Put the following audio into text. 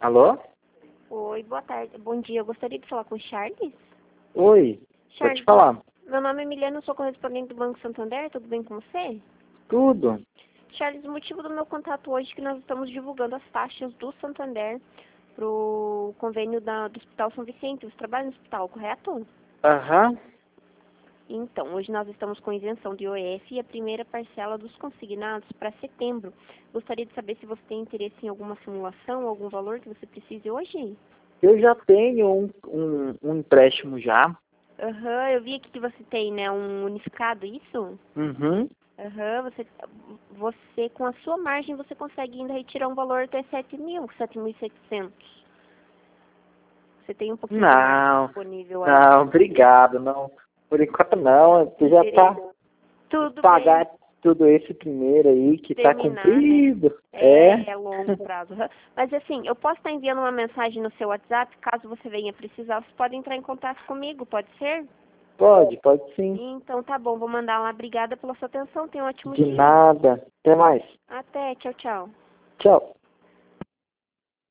Alô? Oi, boa tarde. Bom dia. Eu gostaria de falar com o Charles. Oi, pode Charles, falar. meu nome é Milena, eu sou correspondente do Banco Santander. Tudo bem com você? Tudo. Charles, o motivo do meu contato hoje é que nós estamos divulgando as taxas do Santander para o convênio do Hospital São Vicente. Você trabalha no hospital, correto? Aham. Então, hoje nós estamos com isenção de IOF e a primeira parcela dos consignados para setembro. Gostaria de saber se você tem interesse em alguma simulação, algum valor que você precise hoje? Eu já tenho um empréstimo já. Aham, eu vi aqui que você tem, né, um unificado, isso? Uhum. Aham, você com a sua margem, você consegue ainda retirar um valor até 7.700. Você tem um pouquinho de margem Não, disponível aí. não, obrigado, não. Por enquanto não, você já tá Tudo bem, pagar tudo esse primeiro aí que tá terminar, né? cumprido. É? É longo prazo. Aham. Mas assim, eu posso estar enviando uma mensagem no seu WhatsApp, caso você venha precisar, você pode entrar em contato comigo, pode ser? Pode sim. Então tá bom, vou mandar lá. Obrigada pela sua atenção, tenha um ótimo De dia. nada. Até mais. Até, tchau, tchau. Tchau.